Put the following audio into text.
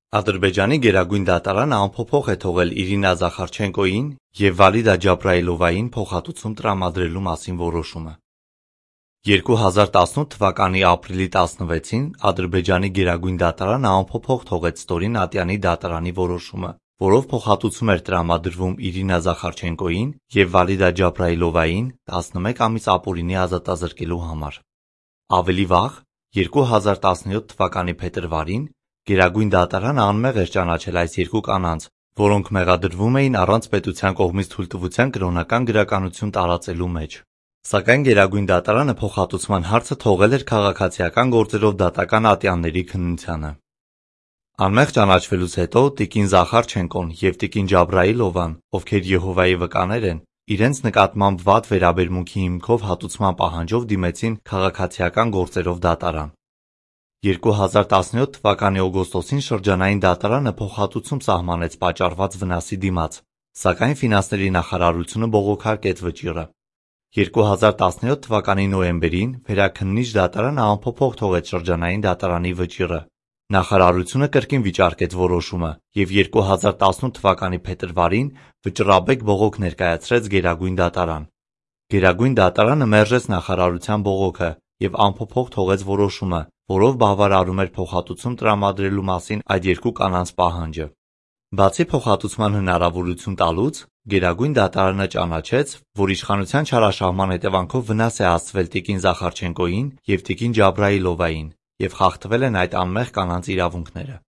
Ադրբեջանի գերագույն դատարանը անփոփոխ է թողել Իրինա Զախարչենկոյին և Վալիդա Ջաբրայիլովային փոխհատուցում տրամադրելու մասին որոշումը։ 2018 թվականի ապրիլի 16-ին Ադրբեջանի գերագույն դատարանը անփոփոխ թողեց Ստորին Ատյանի դատարանի որոշումը, որով փոխհատուցում էր տրամադրվում Իրինա Զախարչենկոյին և Վալիդա Ջաբրայիլովային 11 ամիս ապօրինի ազատազրկելու համար։ Ավելի վաղ, 2017 թվականի փետրվարին, Գերագույն դատարանը անմեղ էր ճանաչել այս երկու կանանց, որոնք մեղադրվում էին առանց պետության կողմից թույլտվության կրոնական գրականություն տարածելու մեջ։ Սակայն Գերագույն դատարանը փոխհատուցման հարցը թողել էր քաղաքացիական գործերով դատական ատյանների քննությանը։ Անմեղ ճանաչվելուց հետո տիկին Զախարչենկոն և տիկին Ջաբրայիլովան, ովքեր Եհովայի վկաներ են, իրենց նկատմամբ վատ վերաբերմունքի հիմքով հատուցման պահանջով դիմեցին քաղաքացիական գործերով դատարան։ 2017 թվականի օգոստոսին շրջանային դատարանը փոխհատուցում սահմանեց պատճառված վնասի դիմաց, սակայն ֆինանսների նախարարությունը բողոքարկեց վճիռը։ 2017 թվականի նոյեմբերին Վերաքննիչ դատարանը անփոփոխ թողեց շրջանային դատարանի վճիռը։ Նախարարությունը կրկին վիճարկեց որոշումը և 2018 թվականի փետրվարին վճռաբեկ բողոք ներկայացրեց Գերագույն դատարան։ Գերագույն դատարանը մերժեց նախարարության բողոքը և անփոփոխ թողեց որոշումը, որով բավարարում էր փոխհատուցում տրամադրելու մասին այդ երկու կանանց պահանջը։ Բացի փոխհատուցման հնարավորություն տալուց, Գերագույն դատարանը ճանաչեց, որ իշխանության չարաշահման հետևանքով վնաս է հասցվել տիկին Զախարչենկոյին և տիկին Ջաբրայիլովային և խախտվել են այդ անմեղ կանանց իրավունքները։